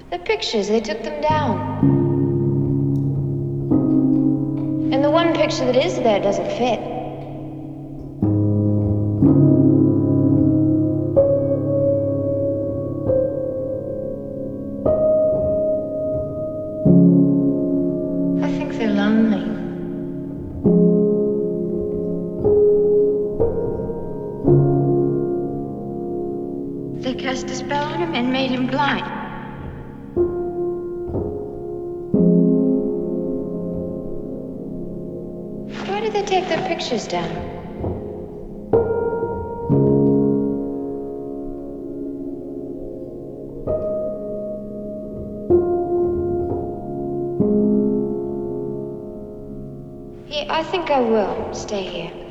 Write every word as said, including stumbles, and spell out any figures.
The pictures, they took them down. And the one picture that is there doesn't fit. I think they're lonely. They cast a spell on him and made him blind. Why did they take their pictures down? Yeah, I think I will stay here.